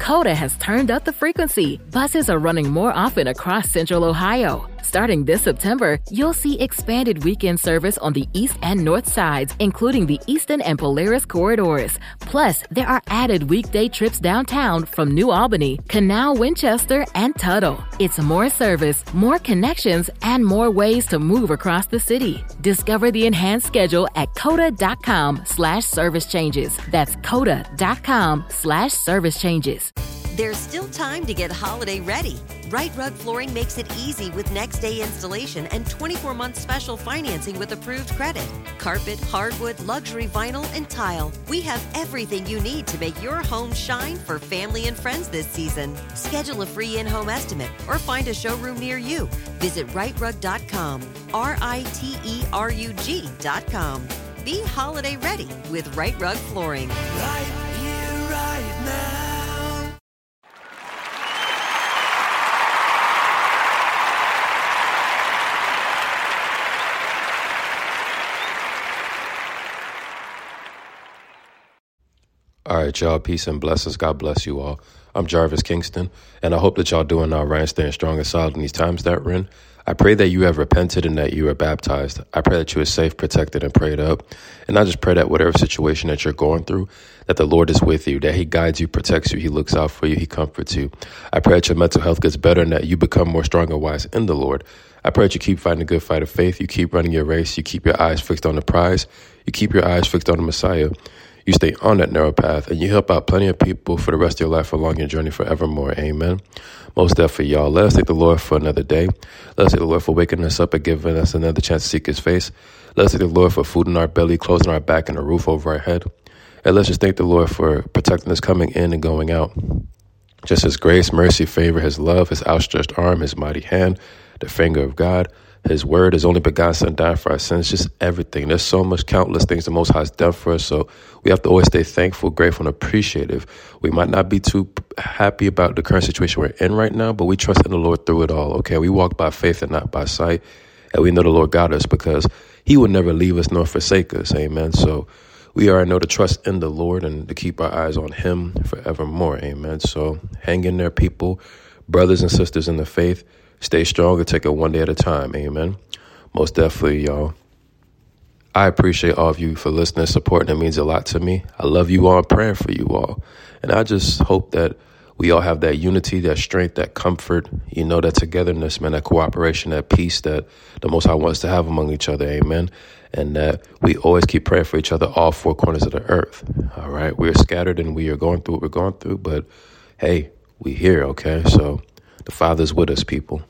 Coda has turned up the frequency. Buses are running more often across Central Ohio. Starting this September, you'll see expanded weekend service on the east and north sides, including the Eastern and Polaris corridors. Plus, there are added weekday trips downtown from New Albany, Canal, Winchester, and Tuttle. It's more service, more connections, and more ways to move across the city. Discover the enhanced schedule at coda.com/service changes. That's coda.com/service changes. There's still time to get holiday ready. Right Rug Flooring makes it easy with next-day installation and 24-month special financing with approved credit. Carpet, hardwood, luxury vinyl, and tile. We have everything you need to make your home shine for family and friends this season. Schedule a free in-home estimate or find a showroom near you. Visit rightrug.com, RITERUG.com. Be holiday ready with Right Rug Flooring. Right here, right now. All right, y'all. Peace and blessings. God bless you all. I'm Jarvis Kingston, and I hope that y'all doing all right, staying strong and solid in these times that we're in. I pray that you have repented and that you are baptized. I pray that you are safe, protected, and prayed up. And I just pray that whatever situation that you're going through, that the Lord is with you, that he guides you, protects you, he looks out for you, he comforts you. I pray that your mental health gets better and that you become more strong and wise in the Lord. I pray that you keep fighting a good fight of faith. You keep running your race. You keep your eyes fixed on the prize. You keep your eyes fixed on the Messiah. You stay on that narrow path, and you help out plenty of people for the rest of your life along your journey forevermore. Amen. Most definitely, y'all. Let us thank the Lord for another day. Let us thank the Lord for waking us up and giving us another chance to seek his face. Let us thank the Lord for food in our belly, clothes on our back, and a roof over our head. And let's just thank the Lord for protecting us coming in and going out. Just his grace, mercy, favor, his love, his outstretched arm, his mighty hand, the finger of God, his word, his only begotten son died for our sins, just everything. There's so much, countless things the Most High has done for us. So we have to always stay thankful, grateful, and appreciative. We might not be too happy about the current situation we're in right now, but we trust in the Lord through it all. Okay, we walk by faith and not by sight. And we know the Lord got us because he would never leave us nor forsake us. Amen. So we already know to trust in the Lord and to keep our eyes on him forevermore. Amen. So hang in there, people, brothers and sisters in the faith. Stay strong and take it one day at a time. Amen. Most definitely, y'all. I appreciate all of you for listening, supporting. It means a lot to me. I love you all. I'm praying for you all. And I just hope that we all have that unity, that strength, that comfort, that togetherness, man, that cooperation, that peace that the Most High wants to have among each other. Amen. And that we always keep praying for each other, all four corners of the earth. All right. We're scattered and we are going through what we're going through. But hey, we here. OK, so the Father's with us, people.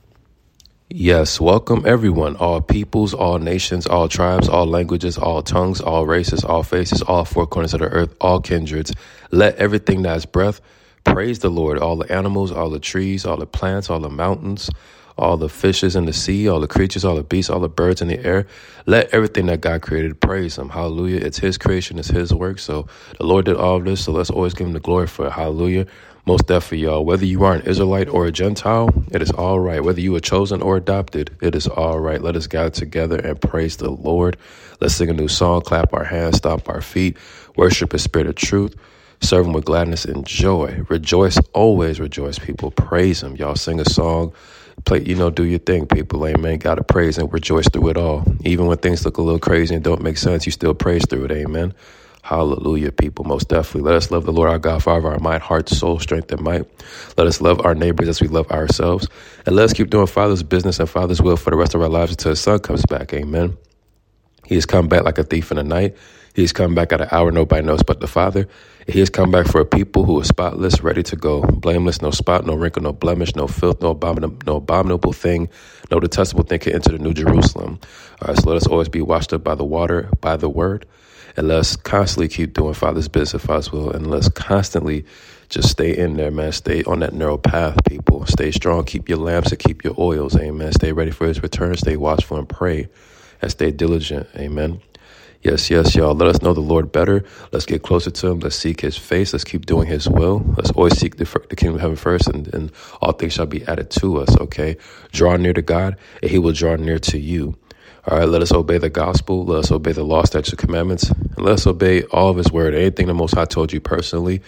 Yes, welcome everyone, all peoples, all nations, all tribes, all languages, all tongues, all races, all faces, all four corners of the earth, all kindreds. Let everything that has breath praise the Lord, all the animals, all the trees, all the plants, all the mountains, all the fishes in the sea, all the creatures, all the beasts, all the birds in the air. Let everything that God created praise him. Hallelujah. It's his creation. It's his work. So the Lord did all of this. So let's always give him the glory for it. Hallelujah. Most definitely, y'all. Whether you are an Israelite or a Gentile, it is all right. Whether you are chosen or adopted, it is all right. Let us gather together and praise the Lord. Let's sing a new song, clap our hands, stomp our feet, worship his spirit of truth, serve him with gladness and joy. Rejoice, always rejoice, people. Praise him. Y'all sing a song, play, do your thing, people. Amen. Got to praise and rejoice through it all. Even when things look a little crazy and don't make sense, you still praise through it. Amen. Hallelujah, people. Most definitely. Let us love the Lord our God, Father, our mind, heart, soul, strength, and might. Let us love our neighbors as we love ourselves. And let us keep doing Father's business and Father's will for the rest of our lives until his son comes back. Amen. He has come back like a thief in the night. He has come back at an hour nobody knows but the Father. He has come back for a people who are spotless, ready to go, blameless, no spot, no wrinkle, no blemish, no filth, no abominable thing, no detestable thing can enter the New Jerusalem. All right, so let us always be washed up by the water, by the word. And let's constantly keep doing Father's business, Father's will. And let's constantly just stay in there, man. Stay on that narrow path, people. Stay strong. Keep your lamps and keep your oils. Amen. Stay ready for his return. Stay watchful and pray. And stay diligent. Amen. Yes, y'all. Let us know the Lord better. Let's get closer to him. Let's seek his face. Let's keep doing his will. Let's always seek the kingdom of heaven first, and all things shall be added to us, okay? Draw near to God, and he will draw near to you. All right, let us obey the gospel. Let us obey the law, statutes, and commandments. And let us obey all of his word. Anything the Most High told you personally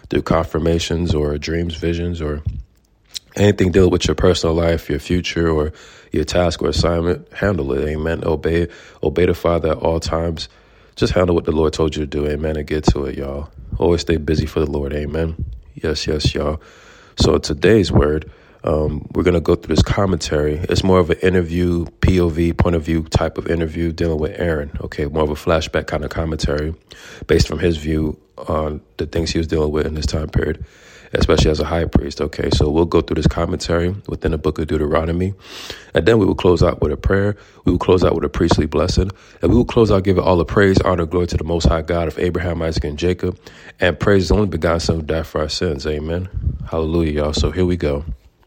through confirmations or dreams, visions, or anything dealing with your personal life, your future, or your task or assignment, handle it. Amen. Obey the Father at all times. Just handle what the Lord told you to do. Amen. And get to it, y'all. Always stay busy for the Lord. Amen. Yes, y'all. So today's word, we're going to go through this commentary. It's more of an interview, POV, point of view type of interview dealing with Aaron. Okay, more of a flashback kind of commentary based from his view on the things he was dealing with in this time period, especially as a high priest. Okay, so we'll go through this commentary within the book of Deuteronomy, and then we will close out with a prayer. We will close out with a priestly blessing, and we will close out giving all the praise, honor, glory to the Most High God of Abraham, Isaac, and Jacob, and praise the only begotten Son who died for our sins. Amen. Hallelujah, y'all. So here we go.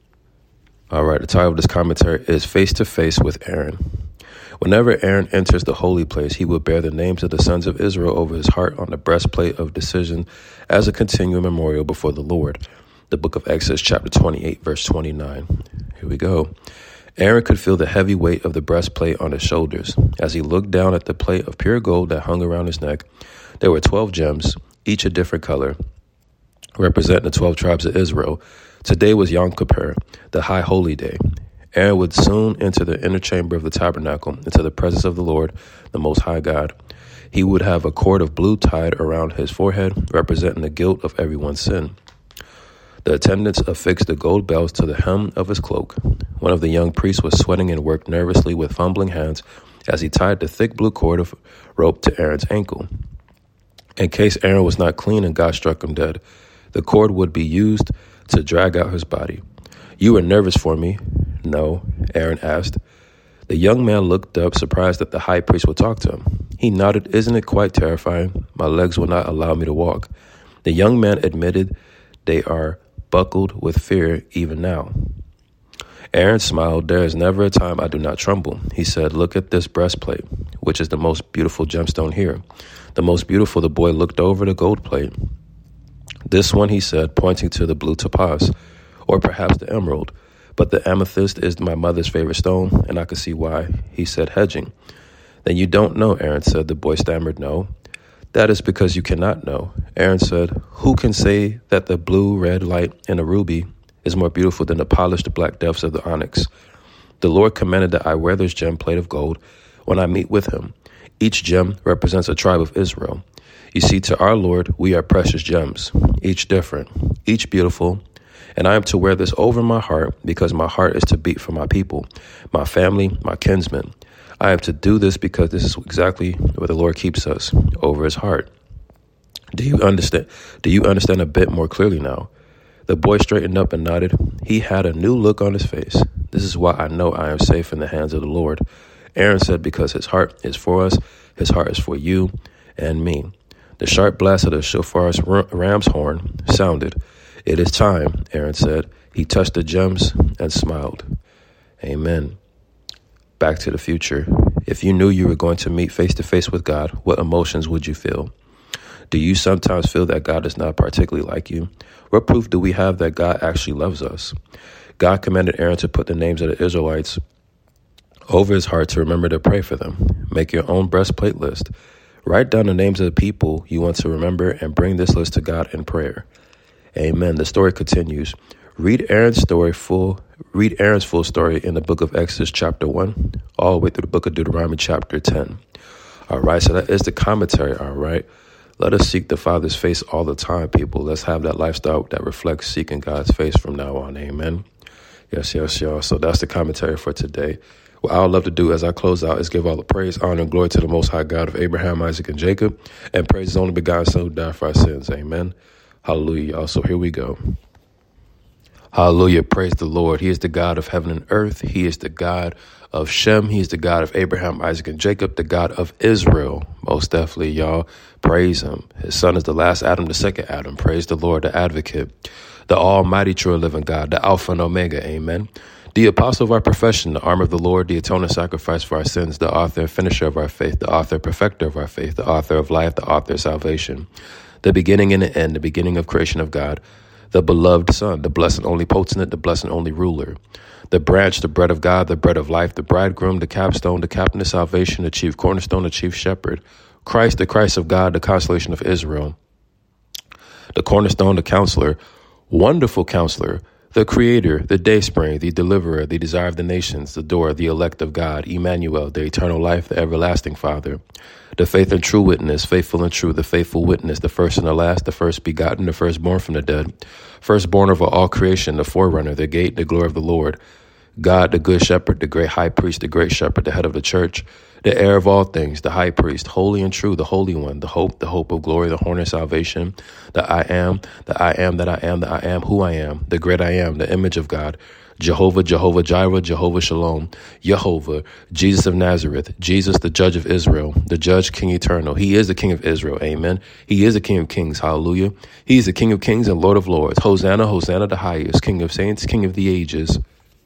All right, the title of this commentary is Face to Face with Aaron. Whenever Aaron enters the holy place, he will bear the names of the sons of Israel over his heart on the breastplate of decision as a continual memorial before the Lord. The book of Exodus, chapter 28, verse 29. Here we go. Aaron could feel the heavy weight of the breastplate on his shoulders. As he looked down at the plate of pure gold that hung around his neck, there were 12 gems, each a different color, representing the 12 tribes of Israel. Today was Yom Kippur, the high holy day. Aaron would soon enter the inner chamber of the tabernacle, into the presence of the Lord, the Most High God. He would have a cord of blue tied around his forehead, representing the guilt of everyone's sin. The attendants affixed the gold bells to the hem of his cloak. One of the young priests was sweating and worked nervously with fumbling hands as he tied the thick blue cord of rope to Aaron's ankle. In case Aaron was not clean and God struck him dead, the cord would be used to drag out his body. "You are nervous for me?" "No," Aaron asked. The young man looked up, surprised that the high priest would talk to him. He nodded. "Isn't it quite terrifying? My legs will not allow me to walk." The young man admitted, "They are buckled with fear even now." Aaron smiled. "There is never a time I do not tremble," he said. "Look at this breastplate, which is the most beautiful gemstone here." The most beautiful, the boy looked over the gold plate. "This one," he said, pointing to the blue topaz, or perhaps the emerald. "But the amethyst is my mother's favorite stone, and I could see why," he said, hedging. "Then you don't know," Aaron said. The boy stammered, "No." "That is because you cannot know," Aaron said. "Who can say that the blue-red light in a ruby is more beautiful than the polished black depths of the onyx? The Lord commanded that I wear this gem plate of gold when I meet with him. Each gem represents a tribe of Israel. You see, to our Lord, we are precious gems, each different, each beautiful. And I am to wear this over my heart because my heart is to beat for my people, my family, my kinsmen. I am to do this because this is exactly where the Lord keeps us, over his heart. Do you understand? Do you understand a bit more clearly now?" The boy straightened up and nodded. He had a new look on his face. "This is why I know I am safe in the hands of the Lord," Aaron said, "because his heart is for us, his heart is for you and me." The sharp blast of the shofar's ram's horn sounded. "It is time," Aaron said. He touched the gems and smiled. Amen. Back to the future. If you knew you were going to meet face to face with God, what emotions would you feel? Do you sometimes feel that God is not particularly like you? What proof do we have that God actually loves us? God commanded Aaron to put the names of the Israelites over his heart to remember to pray for them. Make your own breastplate list. Write down the names of the people you want to remember and bring this list to God in prayer. Amen. The story continues. Read Aaron's full story in the book of Exodus chapter 1, all the way through the book of Deuteronomy chapter 10. All right, so that is the commentary, all right? Let us seek the Father's face all the time, people. Let's have that lifestyle that reflects seeking God's face from now on. Amen. Yes, y'all. So that's the commentary for today. What I would love to do as I close out is give all the praise, honor, and glory to the Most High God of Abraham, Isaac, and Jacob, and praise his only begotten Son who died for our sins. Amen. Hallelujah, y'all. So here we go. Hallelujah. Praise the Lord. He is the God of heaven and earth. He is the God of Shem. He is the God of Abraham, Isaac, and Jacob, the God of Israel. Most definitely, y'all. Praise him. His son is the last Adam, the second Adam. Praise the Lord, the advocate, the almighty, true, and living God, the Alpha and Omega. Amen. The apostle of our profession, the armor of the Lord, the atoning sacrifice for our sins, the author and finisher of our faith, the author and perfecter of our faith, the author of life, the author of salvation, the beginning and the end, the beginning of creation of God, the beloved Son, the blessed and only potentate, the blessed and only ruler, the branch, the bread of God, the bread of life, the bridegroom, the capstone, the captain of salvation, the chief cornerstone, the chief shepherd, Christ, the Christ of God, the consolation of Israel, the cornerstone, the counselor, wonderful counselor, the creator, the dayspring, the deliverer, the desire of the nations, the door, the elect of God, Emmanuel, the eternal life, the everlasting Father, the faith and true witness, faithful and true, the faithful witness, the first and the last, the first begotten, the firstborn from the dead, firstborn over all creation, the forerunner, the gate, the glory of the Lord, God, the good shepherd, the great high priest, the great shepherd, the head of the church, the heir of all things, the high priest, holy and true, the holy one, the hope of glory, the horn of salvation, the I am, that I am who I am, the great I am, the image of God, Jehovah, Jehovah Jireh, Jehovah Shalom, Jehovah, Jesus of Nazareth, Jesus, the judge of Israel, the judge, King eternal. He is the King of Israel. Amen. He is the King of kings. Hallelujah. He is the King of kings and Lord of lords. Hosanna, Hosanna, the highest, King of saints, King of the ages.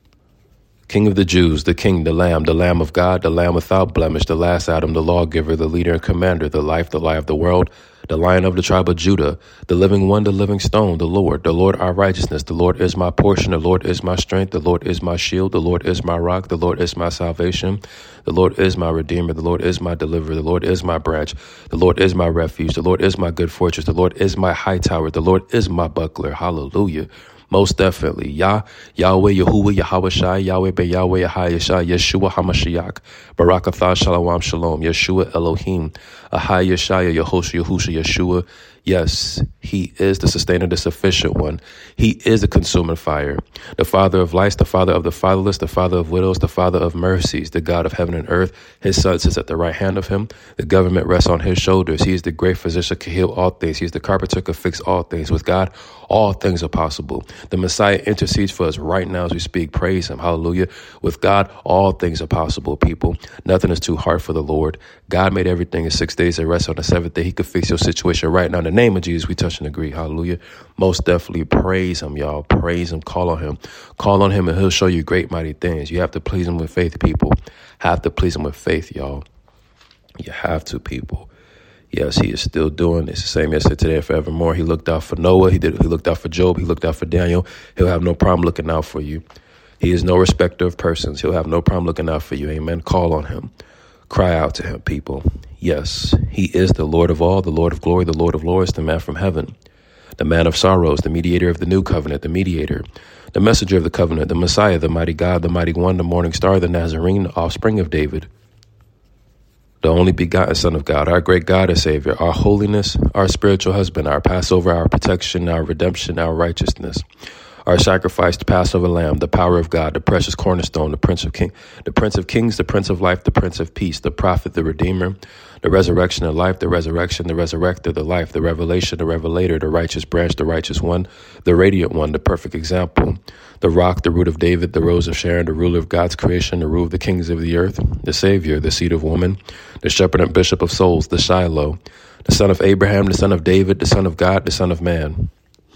King of the Jews, the King, the Lamb of God, the Lamb without blemish, the last Adam, the lawgiver, the leader and commander, the life of the world, the Lion of the tribe of Judah, the living one, the living stone, the Lord our righteousness. The Lord is my portion, the Lord is my strength, the Lord is my shield, the Lord is my rock, the Lord is my salvation, the Lord is my redeemer, the Lord is my deliverer, the Lord is my branch, the Lord is my refuge, the Lord is my good fortress, the Lord is my high tower, the Lord is my buckler. Hallelujah. Most definitely. Yahweh, Yahuwah, Yahweh Shai, Yahweh Be Yahweh, Yahai, Yeshua HaMashiach, Barakatha, Shalom, Shalom, Yeshua Elohim, Ahai, Yeshaya, Yehosha, Yahusha, Yeshua. Yes, he is the sustainer, the sufficient one. He is the consuming fire, the Father of lights, the Father of the fatherless, the Father of widows, the Father of mercies, the God of heaven and earth. His Son sits at the right hand of him. The government rests on his shoulders. He is the great physician, can heal all things. He is the carpenter, can fix all things. With God, all things are possible. The Messiah intercedes for us right now as we speak. Praise him. Hallelujah. With God, all things are possible, people. Nothing is too hard for the Lord. God made everything in 6 days and rest on the seventh day. He could fix your situation right now. In the name of Jesus, we touch and agree. Hallelujah. Most definitely praise him, y'all. Praise him. Call on him. Call on him and he'll show you great, mighty things. You have to please him with faith, people. Have to please him with faith, y'all. You have to, people. Yes, he is still doing this. The same yesterday, today, and forevermore. He looked out for Noah. He looked out for Job. He looked out for Daniel. He'll have no problem looking out for you. He is no respecter of persons. He'll have no problem looking out for you. Amen. Call on him. Cry out to him, people. Yes, he is the Lord of all, the Lord of glory, the Lord of lords, the man from heaven, the man of sorrows, the mediator of the new covenant, the mediator, the messenger of the covenant, the Messiah, the mighty God, the mighty one, the morning star, the Nazarene, the offspring of David, the only begotten Son of God, our great God and Savior, our holiness, our spiritual husband, our Passover, our protection, our redemption, our righteousness, our sacrificed Passover lamb, the power of God, the precious cornerstone, the Prince of Kings, the Prince of Kings, the Prince of Life, the Prince of Peace, the prophet, the Redeemer, the resurrection of life, the resurrection, the resurrector, the life, the revelation, the revelator, the righteous branch, the righteous one, the radiant one, the perfect example, the rock, the root of David, the rose of Sharon, the ruler of God's creation, the rule of the kings of the earth, the Savior, the seed of woman, the shepherd and bishop of souls, the Shiloh, the son of Abraham, the son of David, the son of God, the son of man,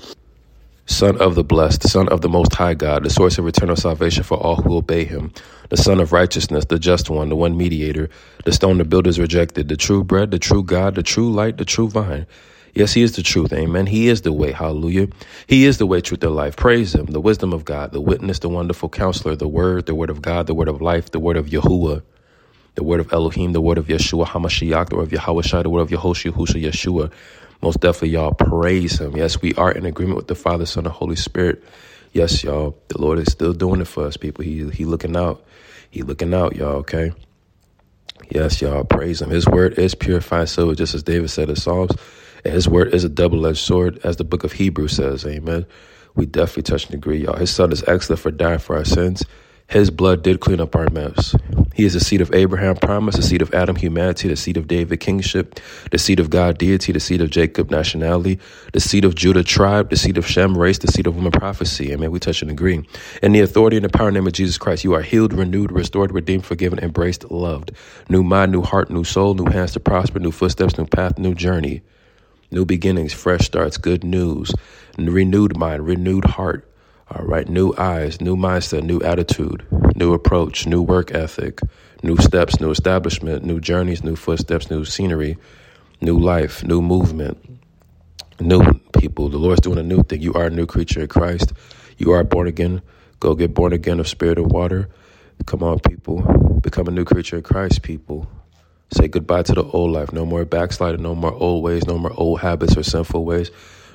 Son of the blessed, Son of the Most High God, the source of eternal salvation for all who obey him, the Son of righteousness, the just one, the one mediator, the stone the builders rejected, the true bread, the true God, the true light, the true vine. Yes, he is the truth. Amen. He is the way. Hallelujah. He is the way, truth, and life. Praise him. The wisdom of God, the witness, the wonderful counselor, the word of God, the word of life, the word of Yahuwah, the word of Elohim, the word of Yeshua HaMashiach, the word of Yahweh Shai, the word of Yehoshua, Yahusha, Yeshua. Most definitely, y'all, praise him. Yes, we are in agreement with the Father, Son, and Holy Spirit. Yes, y'all, the Lord is still doing it for us, people. He looking out. He looking out, y'all, okay? Yes, y'all, praise him. His word is purified silver, just as David said in Psalms. And his word is a double-edged sword, as the book of Hebrews says, amen. We definitely touch and agree, y'all. His son is excellent for dying for our sins. His blood did clean up our mess. He is the seed of Abraham promise, the seed of Adam humanity, the seed of David kingship, the seed of God deity, the seed of Jacob nationality, the seed of Judah tribe, the seed of Shem race, the seed of woman prophecy. Amen. We touch and agree. In the authority and the power and name of Jesus Christ, you are healed, renewed, restored, redeemed, forgiven, embraced, loved. New mind, new heart, new soul, new hands to prosper, new footsteps, new path, new journey, new beginnings, fresh starts, good news, renewed mind, renewed heart. All right, new eyes, new mindset, new attitude, new approach, new work ethic, new steps, new establishment, new journeys, new footsteps, new scenery, new life, new movement, new people. The Lord's doing a new thing. You are a new creature in Christ. You are born again. Go get born again of spirit and water. Come on, people. Become a new creature in Christ, people. Say goodbye to the old life. No more backsliding, no more old ways, no more old habits or sinful ways.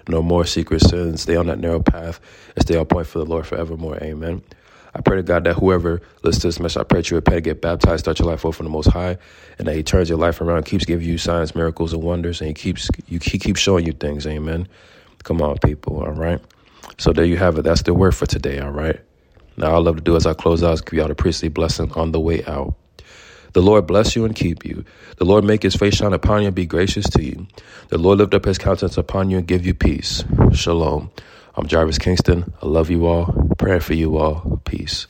No more secret sins. Stay on that narrow path and stay on point for the Lord forevermore. Amen. I pray to God that whoever listens to this message, I pray that you repent, get baptized, start your life over from the Most High, and that He turns your life around, keeps giving you signs, miracles, and wonders, and He keeps showing you things. Amen. Come on, people. All right. So there you have it. That's the word for today. All right. Now, all I love to do as I close out is give y'all a priestly blessing on the way out. The Lord bless you and keep you. The Lord make His face shine upon you and be gracious to you. The Lord lift up His countenance upon you and give you peace. Shalom. I'm Jarvis Kingston. I love you all. Praying for you all. Peace.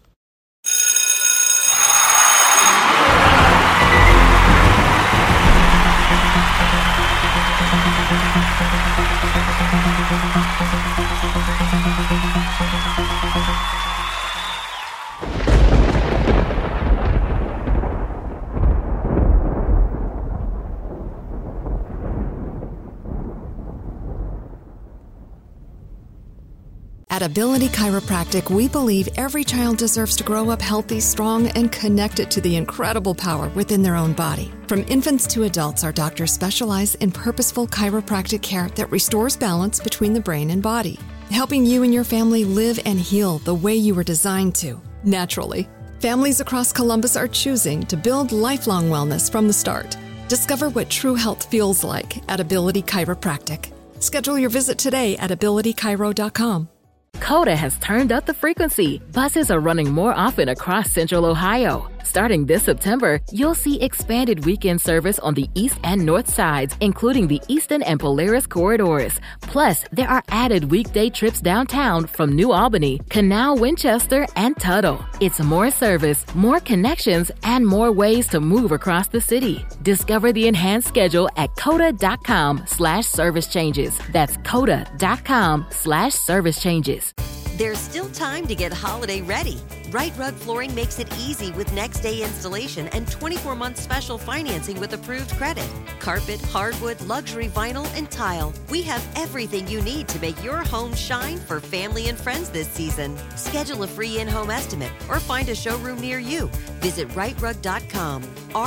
At Ability Chiropractic, we believe every child deserves to grow up healthy, strong, and connected to the incredible power within their own body. From infants to adults, our doctors specialize in purposeful chiropractic care that restores balance between the brain and body, helping you and your family live and heal the way you were designed to, naturally. Families across Columbus are choosing to build lifelong wellness from the start. Discover what true health feels like at Ability Chiropractic. Schedule your visit today at abilitychiro.com. Coda has turned up the frequency. Buses are running more often across Central Ohio. Starting this September, you'll see expanded weekend service on the east and north sides, including the Eastern and Polaris corridors. Plus, there are added weekday trips downtown from New Albany, Canal, Winchester, and Tuttle. It's more service, more connections, and more ways to move across the city. Discover the enhanced schedule at coda.com/service changes. That's coda.com/service changes. There's still time to get holiday ready. Right Rug Flooring makes it easy with next-day installation and 24-month special financing with approved credit. Carpet, hardwood, luxury vinyl, and tile. We have everything you need to make your home shine for family and friends this season. Schedule a free in-home estimate or find a showroom near you. Visit rightrug.com,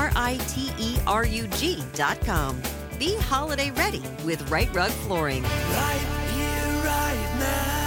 RITERUG.com. Be holiday ready with Right Rug Flooring. Right here, right now.